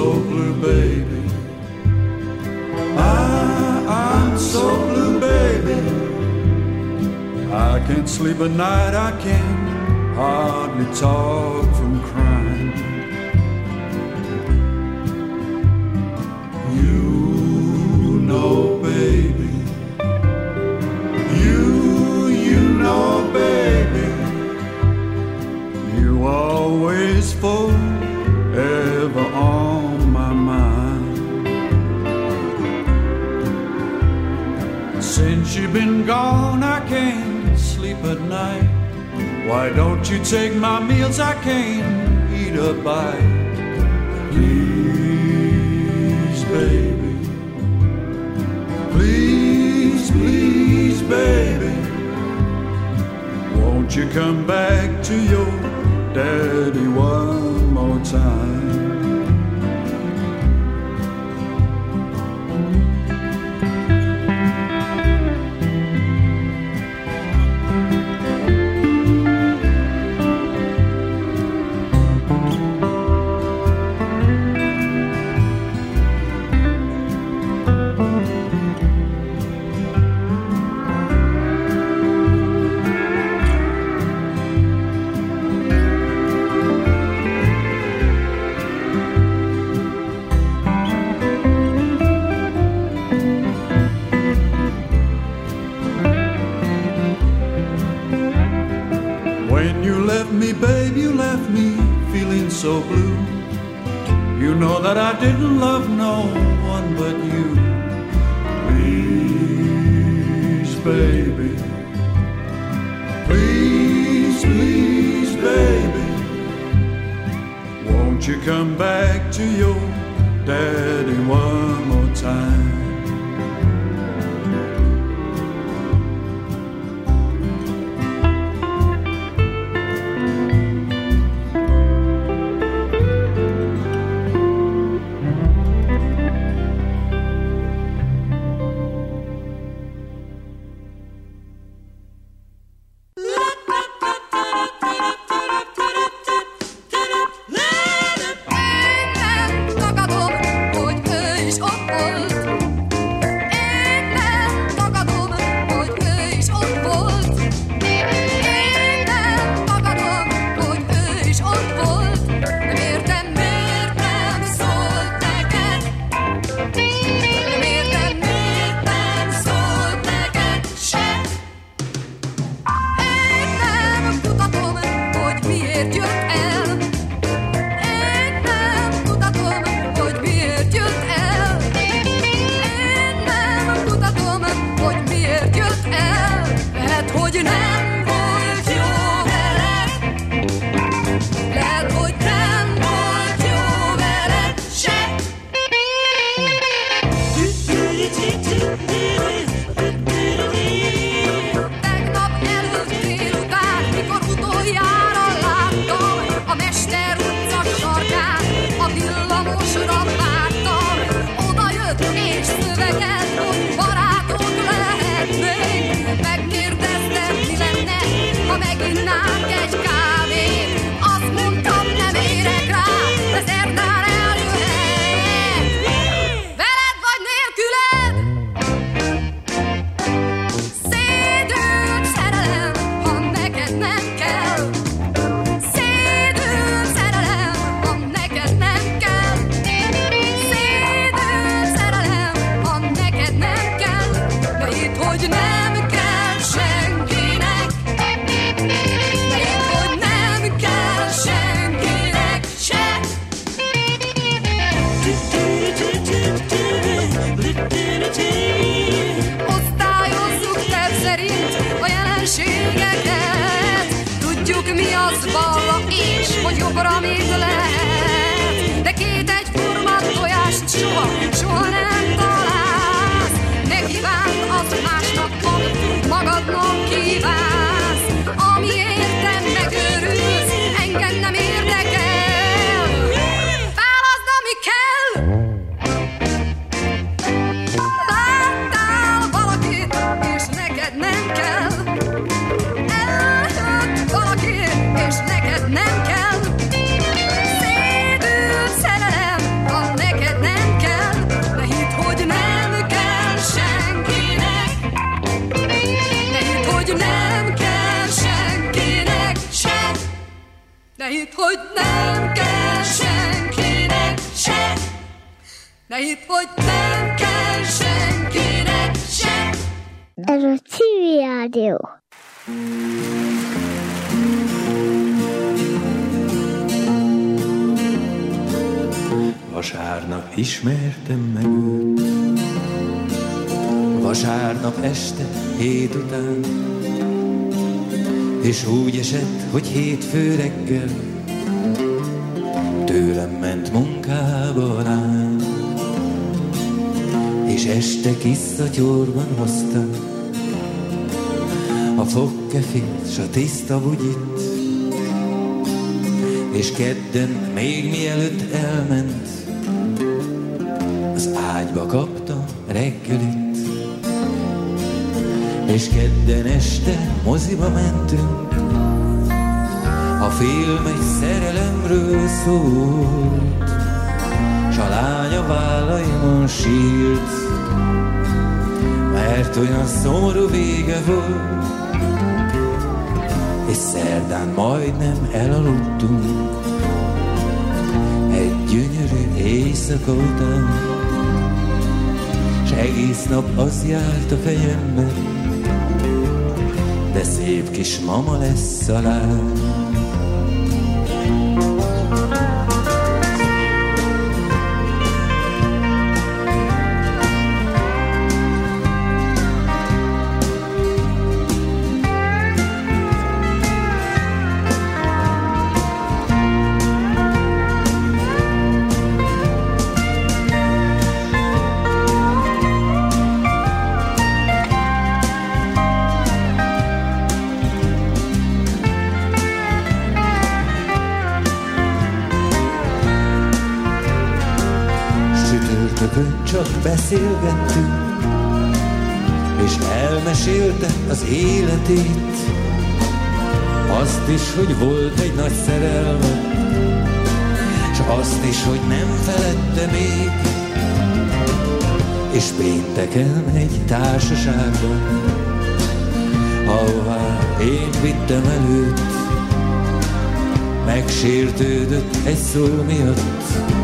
so blue, baby. I'm so blue, baby. I can't sleep at night, I can hardly talk from crying. You know, baby. You know, baby. You always forever on my mind. Since you've been gone, I can't sleep at night. Why don't you take my meals? I can't eat a bite. Please, baby. Please, please, baby. Won't you come back to your daddy one more time? So blue, you know that I didn't love no one but you. Please, baby. Please, please, baby. Won't you come back to your daddy one more time? Tagadom, hogy ő is ott volt. Ne hidd, hogy nem kell senkinek se. Ne hidd, hogy nem kell senkinek se. Ez a Civil Rádió. Vasárnap ismertem meg őt, vasárnap este 7 után, és úgy esett, hogy hétfő reggel tőlem ment munkába a lány, és este kiszatyorban hozta a fogkefét s a tiszta bugyit, és kedden még mielőtt elment, az ágyba kapta reggelit, és kedden este moziba mentünk, a film egy szerelemről szólt, s a lány a vállaimon sírt, mert olyan szomorú vége volt, és szerdán majdnem elaludtunk egy gyönyörű éjszaka után, s egész nap az járt a fejemben, de szép kis mama lesz a lány. Csak beszélgettünk, és elmesélte az életét, azt is, hogy volt egy nagy szerelme, s azt is, hogy nem felette még, és pénteken egy társaságban, ahová én vittem előtt, megsértődött egy szó miatt,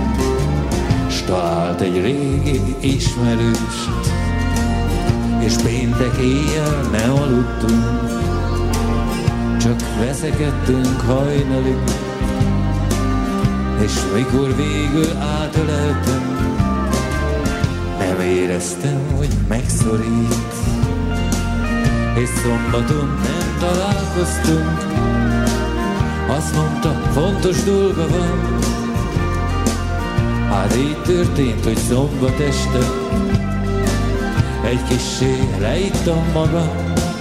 talált egy régi ismerőst, és péntek éjjel nem aludtunk, csak veszekedtünk hajnalig, és mikor végül átöleltem, nem éreztem, hogy megszorít, és szombaton nem találkoztunk, azt mondta, fontos dolga van. Hát így történt, hogy szombat este egy kissé leittam magam,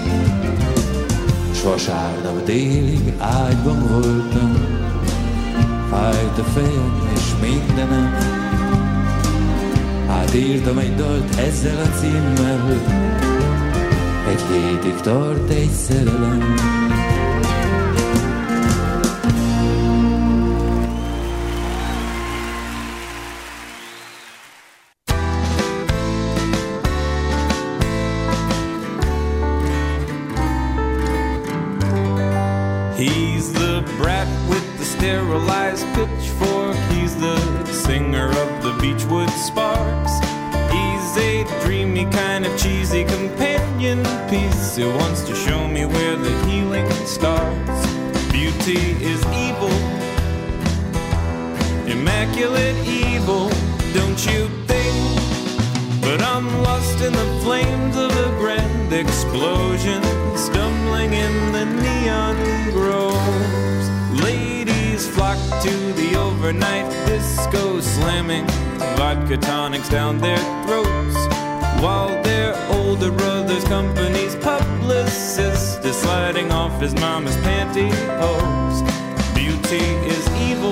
s vasárnap délig ágyban voltam, fájt a fejem és mindenem. Hát írtam egy dalt ezzel a címmel, egy hétig tart egy szerelem. He's the brat with the sterilized pitchfork. He's the singer of the Beechwood Sparks. He's a dreamy kind of cheesy companion piece who wants to show me where the healing starts. Beauty is evil, immaculate evil, don't you think? But I'm lost in the flames of a grand explosion, stumbling in the neon groves. Ladies flock to the overnight disco, slamming vodka tonics down their throats, while their older brother's company's publicist is sliding off his mama's pantyhose. Beauty is evil,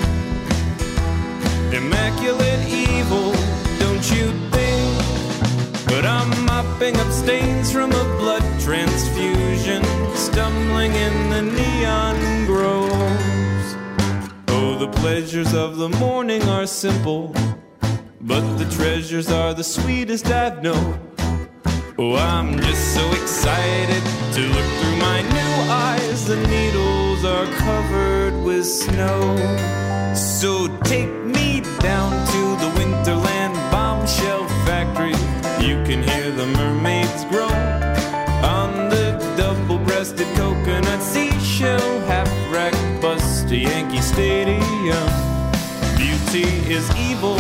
immaculate evil, don't you think? But I'm mopping up stains from a blood transfusion, stumbling in the neon groves. Oh, the pleasures of the morning are simple, but the treasures are the sweetest I've known. Oh, I'm just so excited to look through my new eyes. The needles hills are covered with snow. So take me down to the Winterland bombshell factory. You can hear the mermaids grow on the double-breasted coconut seashell half-rack bus to Yankee Stadium. Beauty is evil.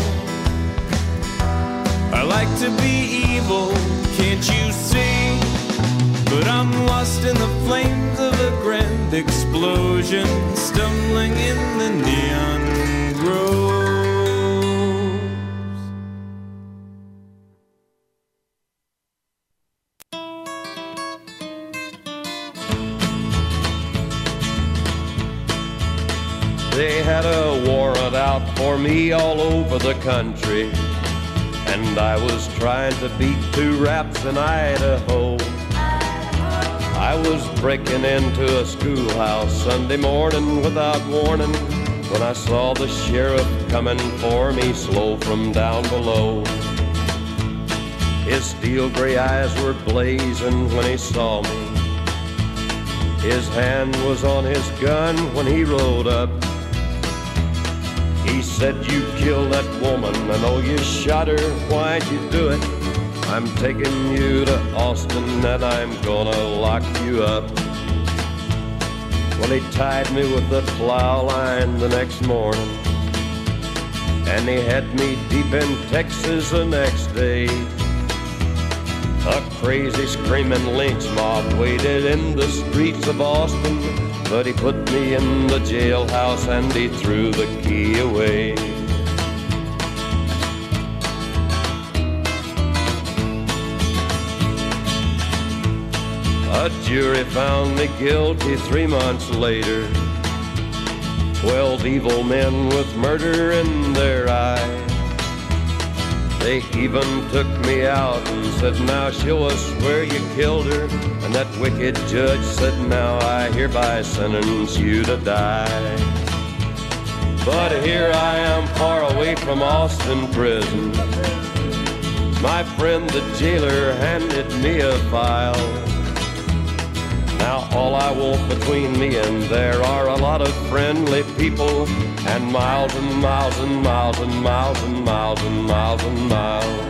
I like to be evil, can't you see? But I'm lost in the flames of a grand explosion, stumbling in the neon groves. They had a warrant out for me all over the country, and I was trying to beat 2 raps in Idaho. I was breaking into a schoolhouse Sunday morning without warning, when I saw the sheriff coming for me slow from down below. His steel gray eyes were blazing when he saw me. His hand was on his gun when he rode up. He said, "You killed that woman, I know you shot her, why'd you do it? I'm taking you to Austin and I'm gonna lock you up." Well, he tied me with the plow line the next morning, and he had me deep in Texas the next day. A crazy screaming lynch mob waited in the streets of Austin, but he put me in the jailhouse and he threw the key away. A jury found me guilty 3 months later. 12 evil men with murder in their eyes. They even took me out and said, "Now show us where you killed her." And that wicked judge said, "Now I hereby sentence you to die." But here I am far away from Austin prison. My friend the jailer handed me a file. Now all I want between me and there are a lot of friendly people, and miles and miles and miles and miles and miles and miles and miles.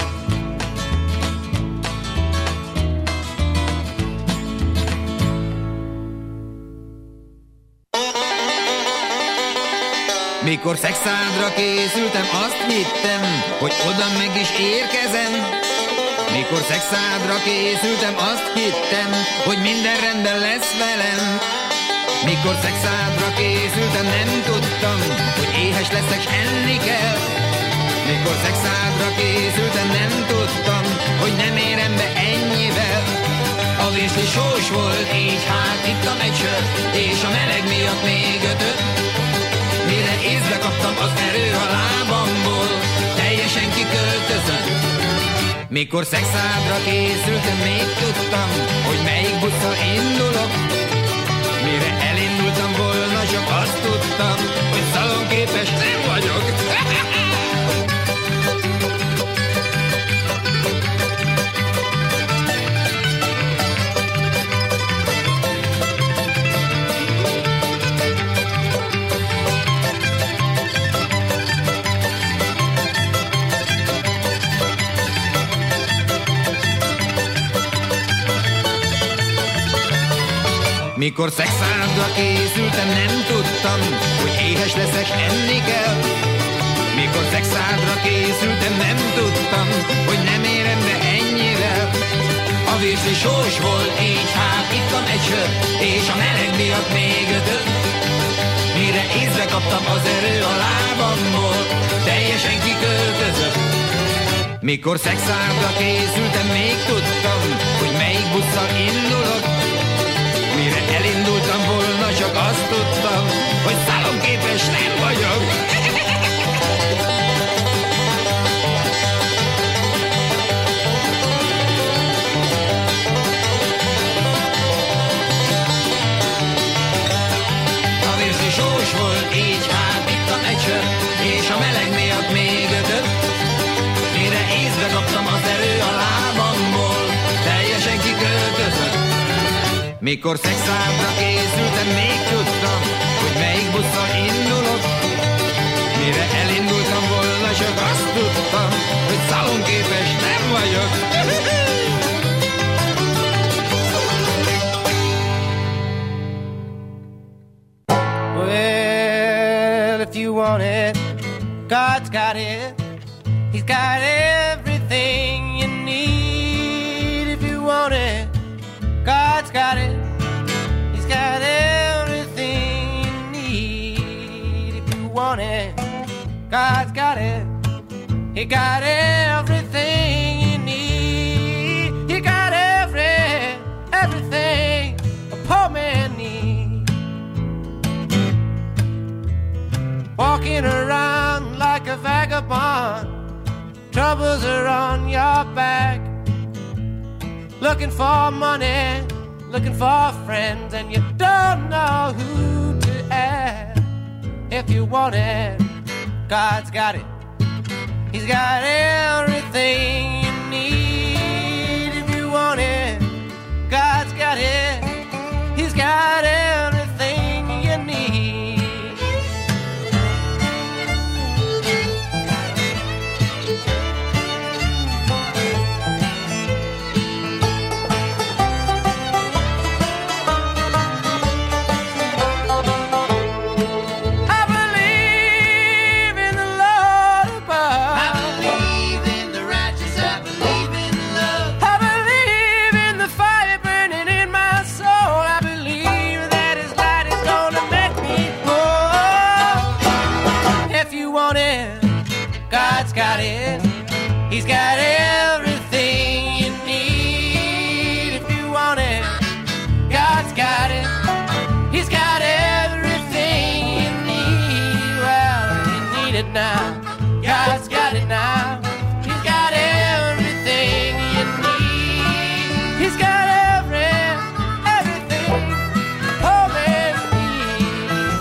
Mikor szexádra készültem, azt hittem, hogy oda meg is érkezem. Mikor szexádra készültem, azt hittem, hogy minden rendben lesz velem. Mikor szexádra készültem, nem tudtam, hogy éhes leszek, s enni kell. Mikor szexádra készültem, nem tudtam, hogy nem érem be ennyivel. A virsli sós volt, így hát ittam egy sört, és a meleg miatt még 5-öt. Mire észbe kaptam, az erő a lábamból teljesen kiköltözött. Mikor szexádra készültem, még tudtam, hogy melyik busszal indulok. Mire elindultam volna, csak azt tudtam, hogy szalonképes nem vagyok. Mikor szexádra készültem, nem tudtam, hogy éhes leszek, enni kell. Mikor szexádra készültem, nem tudtam, hogy nem érem be ennyivel. A virsli sós volt, így hát ittam egy sört, és a meleg miatt még 5-öt. Mire észre kaptam, az erő a lábamból teljesen kiköltözött. Mikor szexádra készültem, még tudtam, hogy melyik busszal indulok. Mire elindultam volna, csak azt tudtam, hogy szalonképes nem vagyok. A virsli sós volt, így hát ittam egy sört, és a meleg miatt még 5-öt. Mire észre kaptam, az erő a lábamból teljesen kiköltözött. Mikor szexádra készültem, még tudtam, hogy melyik busszal indulok. Mire elindultam volna, csak azt tudtam, hogy szalonképes nem vagyok. Well, if you want it, God's got it. He's got everything you need. If you want it, God's got it. He's got everything you need. If you want it, God's got it. He got everything you need. He got everything a poor man needs. Walking around like a vagabond, troubles are on your back. Looking for money, looking for friends, and you don't know who to ask. If you want it, God's got it. He's got everything you need. If you want it, God's got it. He's got everything you need. Got it. He's got everything you need. If you want it, God's got it. He's got everything you need. Well, you need it now. God's got it now. He's got everything you need. He's got everything oh man needs.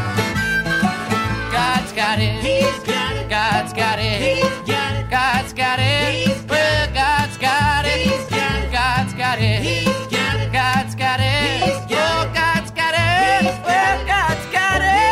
God's got it. He's got it. God's got it. He's got it. God's got it. Well, God's got it. He's got it. God's got it. He's got it. God's got it. He's got it. God's got it. Well, God's got it.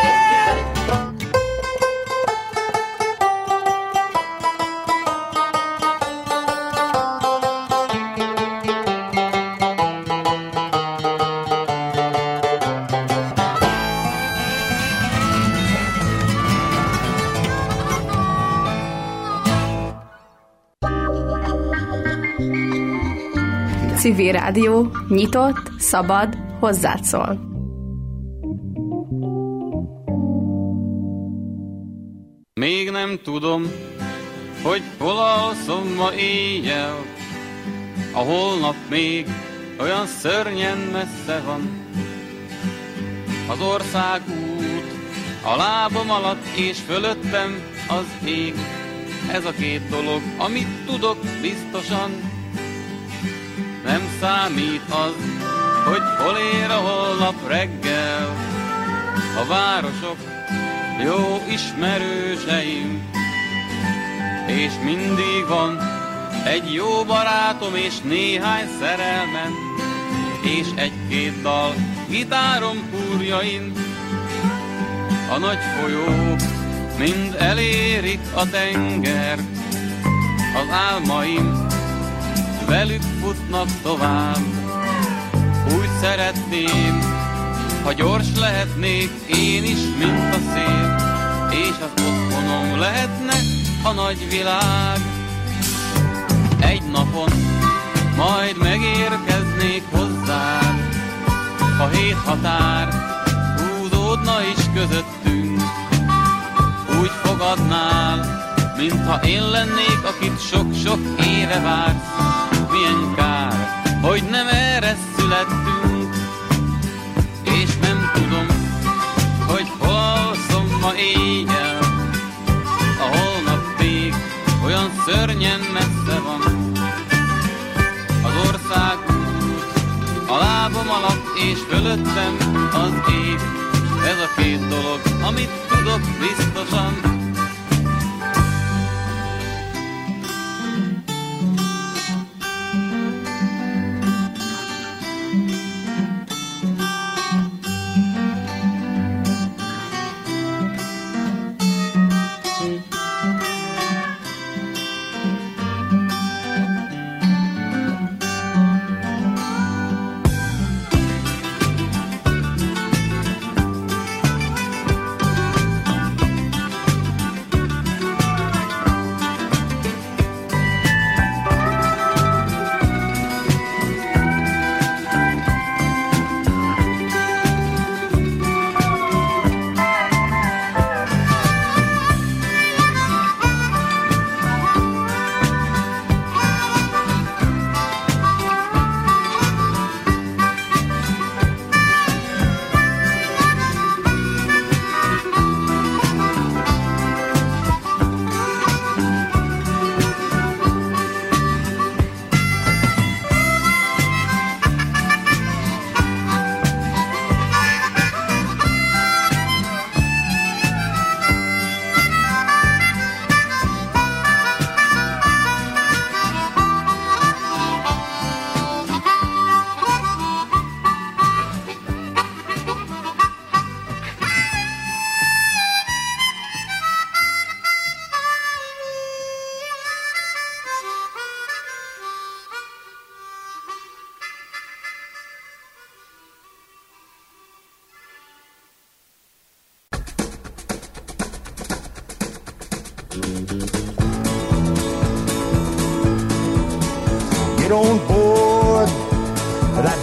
Civil Rádió, nyitott, szabad, hozzád szól. Még nem tudom, hogy hol alszom ma éjjel, a holnap még olyan szörnyen messze van. Az országút a lábam alatt és fölöttem az ég. Ez a két dolog, amit tudok biztosan. Nem számít az, hogy hol ér a holnap reggel. A városok jó ismerőseim, és mindig van egy jó barátom és néhány szerelmem, és egy-két dal gitárom húrjain. A nagy folyók mind elérik a tengert, az álmaim velük futnak tovább. Úgy szeretném, ha gyors lehetnék én is, mint a szél, és az otthonom lehetne a nagy világ. Egy napon majd megérkeznék hozzád, a hét határ húzódna is közöttünk. Úgy fogadnál, mintha én lennék, akit sok-sok éve vársz. Milyen kár, hogy nem erre születtünk, és nem tudom, hogy hol alszom ma éjjel. A holnap még olyan szörnyen messze van. Az országút a lábam alatt és fölöttem az ég. Ez a két dolog, amit tudok biztosan. get on board that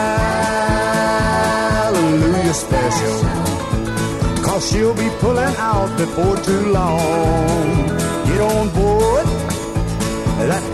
Hallelujah Special, 'cause she'll be pulling out before too long. Get on board that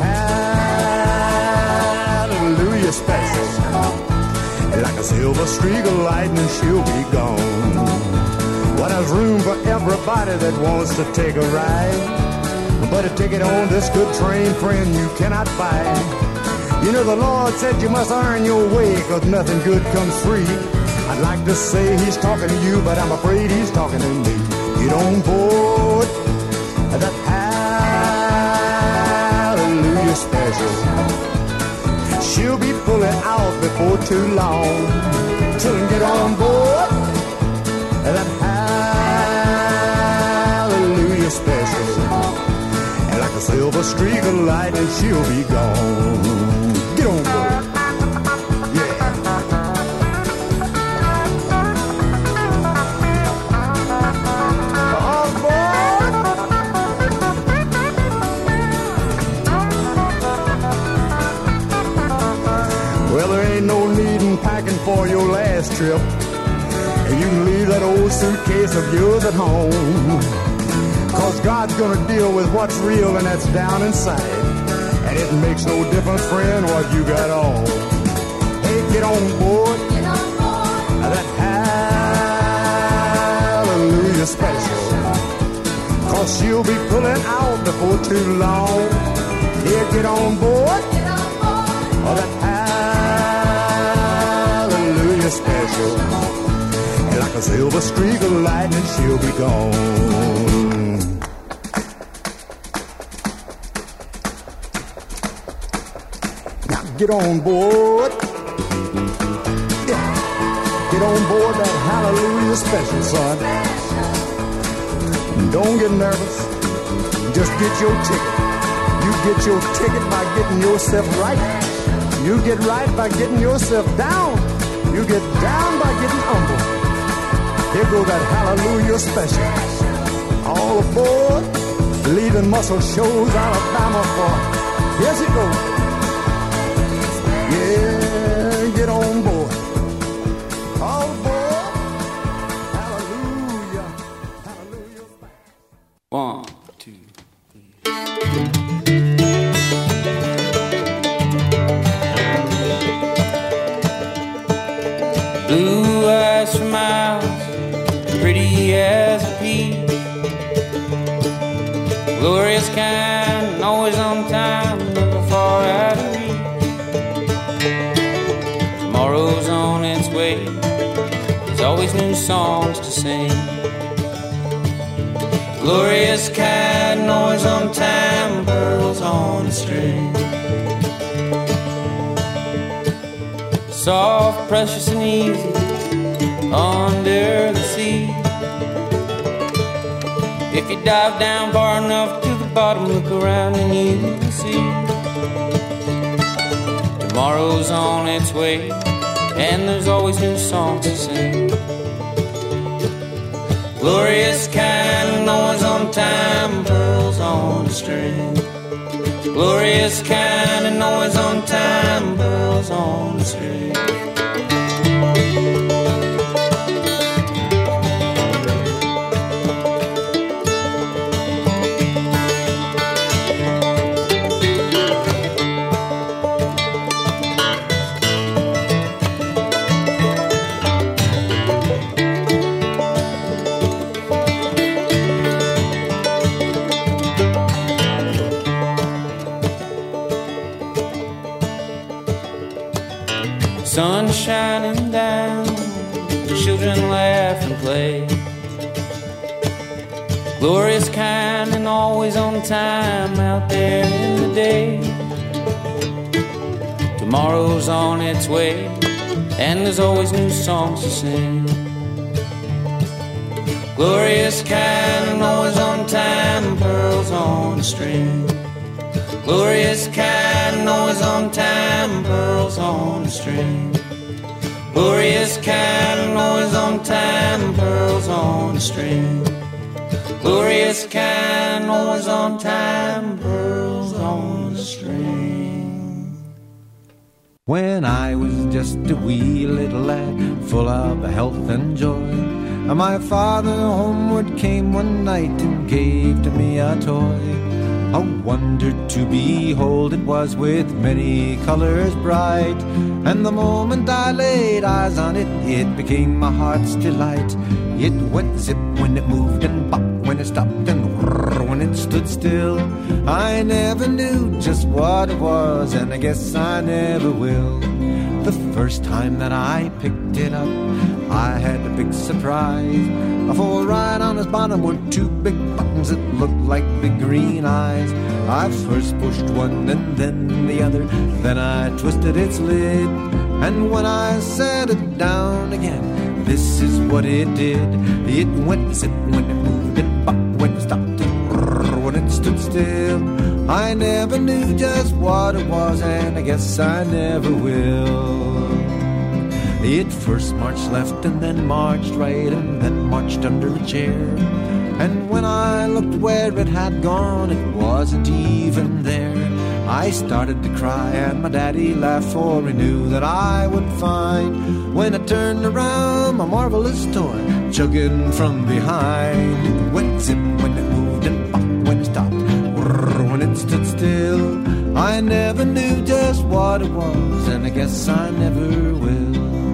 Hallelujah Special, like a silver streak of lightning she'll be gone. Well, there's room for everybody that wants to take a ride, but a ticket on this good train, friend, you cannot buy. You know the Lord said you must earn your way, 'cause nothing good comes free. I'd like to say he's talking to you, but I'm afraid he's talking to me. Get on board that Hallelujah Special. She'll be pulling out before too long. Children, get on board that Hallelujah Special, and like a silver streak of light, and she'll be gone. Get on board. For your last trip, and you can leave that old suitcase of yours at home, 'cause God's gonna deal with what's real and that's down inside, and it makes no difference, friend, what you got on. Hey, get on board that Hallelujah Special, 'cause she'll be pulling out before too long. Yeah, get on board that Special, and like a silver streak of lightning she'll be gone. Now get on board, yeah. Get on board that Hallelujah Special, son. Don't get nervous, just get your ticket. You get your ticket by getting yourself right. You get right by getting yourself down. You get down by getting humble. Here goes that Hallelujah Special. All aboard, leaving Muscle Shoals, Alabama for. Here's it goes. Yeah, get on board. All aboard. Hallelujah. Hallelujah. 1, 2, 3. Blue eyes for miles, pretty as a pea, glorious kind, always on time, never far out of reach. Tomorrow's on its way, there's always new songs to sing. Glorious kind, always on time, pearls on a string. Soft, precious and easy under the sea. If you dive down far enough to the bottom, look around and you will see. Tomorrow's on its way, and there's always new songs to sing. Glorious kind, always on time, pearls on a string. Glorious kind and always on time, pearls on the string. Sun shining down, children laugh and play. Glorious kind and always on time out there in the day. Tomorrow's on its way, and there's always new songs to sing. Glorious kind and always on time, pearls on a string. Glorious kind and always on time, pearls on a string. Glorious kind and always on time, pearls on a string. Glorious kind, always on time, pearls on a string. when I was just a wee little lad, full of health and joy. My father homeward came one night and gave to me a toy. A wonder to behold it was, with many colors bright. And the moment I laid eyes on it, it became my heart's delight. It went zip when it moved, and pop when it stopped, and whirr when it stood still. I never knew just what it was, and I guess I never will. The first time that I picked it up, I had a big surprise. For right on its bottom were two big buttons that looked like big green eyes. I first pushed one and then the other, then I twisted its lid. And when I set it down again, this is what it did. It went zip when it moved, and pop when it stopped, and whirr when it stood still. I never knew just what it was, and I guess I never will. It first marched left and then marched right and then marched under a chair. And when I looked where it had gone, it wasn't even there. I started to cry and my daddy laughed, for he knew that I would find, when I turned around, my marvelous toy chugging from behind. It went zip when it moved, and pop when it stopped, whirr when it stood still. I never knew just what it was, and I guess I never will.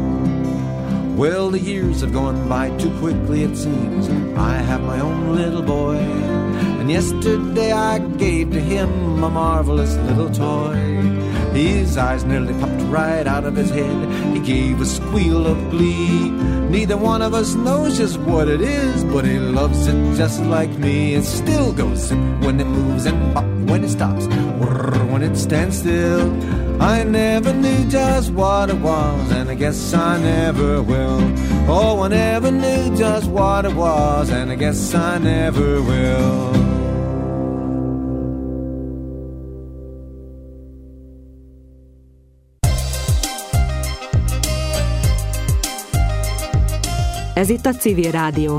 Well, the years have gone by too quickly, it seems. I have my own little boy, and yesterday I gave to him a marvelous little toy. His eyes nearly popped right out of his head. He gave a squeal of glee. Neither one of us knows just what it is, but he loves it just like me. It still goes zip when it moves, and pop when it stops, whirr when it stands still. I never knew just what it was, and I guess I never will. Oh, I never knew just what it was, and I guess I never will. Ez itt a Civil Rádió.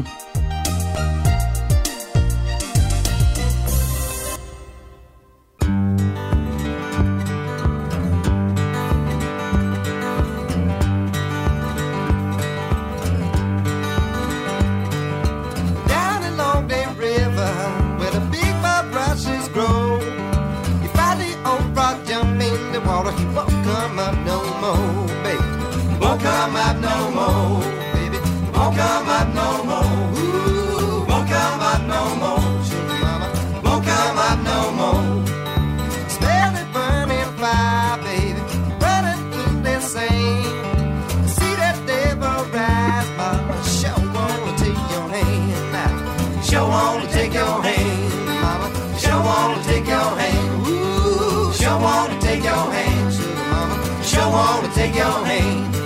Take your hand,